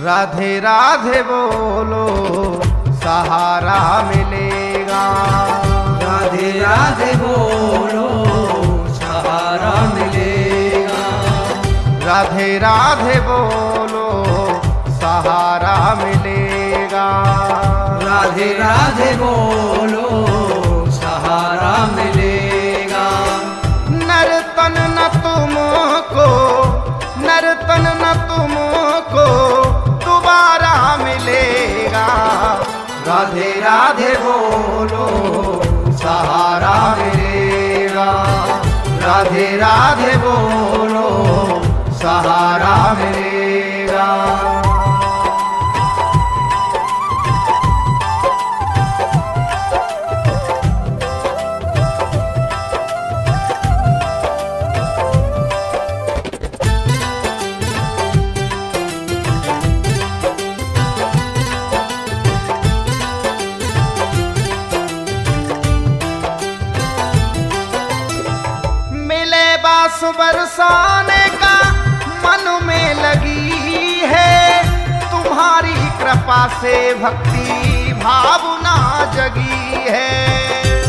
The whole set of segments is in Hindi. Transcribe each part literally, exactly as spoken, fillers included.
राधे राधे बोलो सहारा मिलेगा। राधे राधे बोलो सहारा मिलेगा। राधे राधे बोलो सहारा मिलेगा। राधे राधे बोलो सहारा मिलेगा। नर्तन न तुमको नर्तन न तुमको दोबारा मिलेगा। राधे राधे बोलो सहारा मिलेगा। राधे राधे बोलो सहारा मिलेगा। बास बरसाने का मन में लगी है, तुम्हारी कृपा से भक्ति भावना जगी है।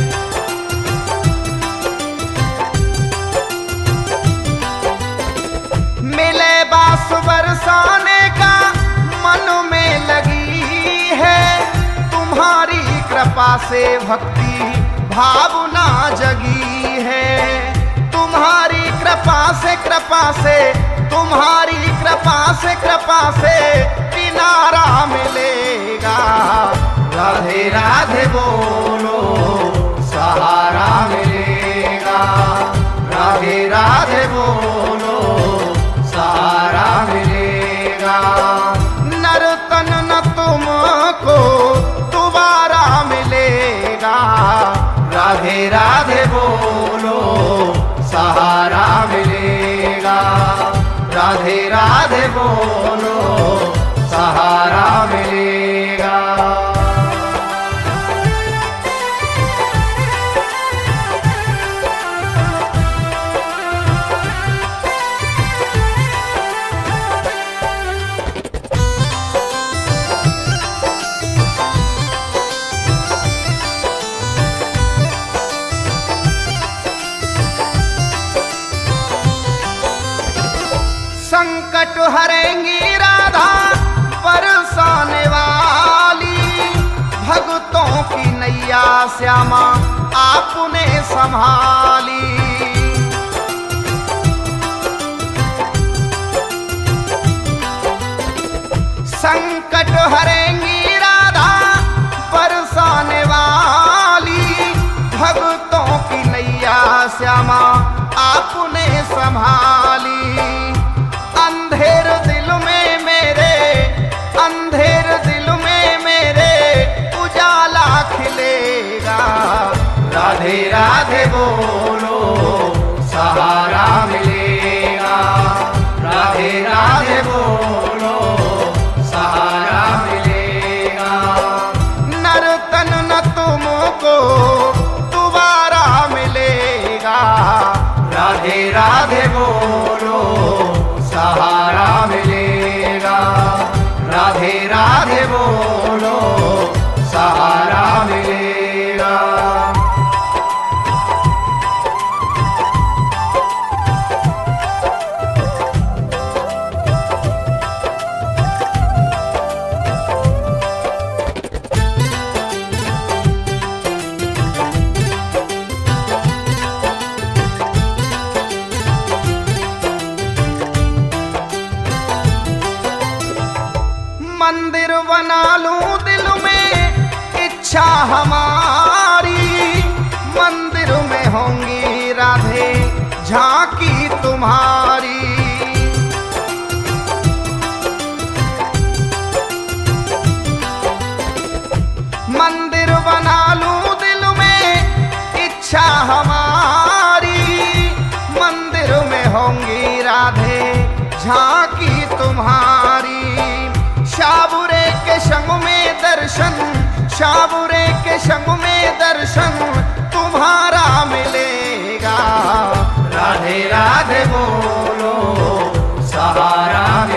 मिले बास बरसाने का मन में लगी है, तुम्हारी कृपा से भक्ति भावना जगी है। तुम्हारी कृपा से कृपा से तुम्हारी कृपा से कृपा से किनारा मिलेगा। राधे राधे बोलो सहारा मिलेगा। राधे राधे बोलो सहारा मिलेगा। नर्तन न तुमको दोबारा मिलेगा। राधे राधे बोलो सहारा मिलेगा। राधे राधे बोलो सहारा मिलेगा। संकट हरेंगी राधा बरसाने वाली, भक्तों की नैया श्यामा आपने संभाली। संकट हरेंगी राधा बरसाने वाली, भक्तों की नैया श्यामा आपने संभाली। अंधेर दिल में मेरे अंधेर दिल में मेरे उजाला खिलेगा। राधे राधे बोलो सहारा मिलेगा। राधे राधे बोलो सहारा मिलेगा। नर्तन न तुमको दोबारा मिलेगा। राधे राधे बोलो सहारा मिलेगा। राधे राधे बोलो सहारा मिलेगा। मंदिर बना लूं दिल में इच्छा हमारी, मंदिर में होंगी राधे झांकी तुम्हारी। मंदिर बना लूं दिल में इच्छा हमारी, मंदिर में होंगी राधे झांकी तुम्हारी। शाबुरे के संग में दर्शन शाबुरे के संग में दर्शन तुम्हारा मिलेगा। राधे राधे बोलो सहारा